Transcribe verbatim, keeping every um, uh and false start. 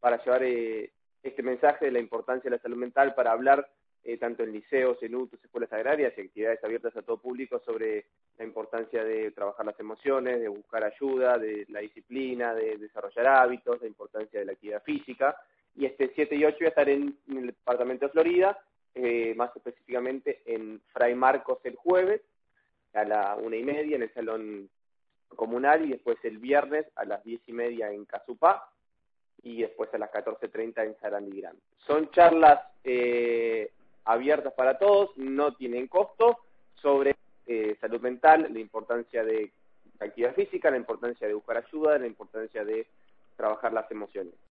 para llevar eh, este mensaje de la importancia de la salud mental, para hablar eh, tanto en liceos, en U T Us, escuelas agrarias y actividades abiertas a todo público sobre la importancia de trabajar las emociones, de buscar ayuda, de la disciplina, de desarrollar hábitos, la importancia de la actividad física. Y este siete y ocho voy a estar en, en el departamento de Florida, eh, más específicamente en Fray Marcos el jueves, a la una y media en el salón comunal, y después el viernes a las diez y media en Casupá, y después a las catorce treinta en Sarandí Grande. Son charlas eh, abiertas para todos, no tienen costo, sobre eh, salud mental, la importancia de la actividad física, la importancia de buscar ayuda, la importancia de trabajar las emociones.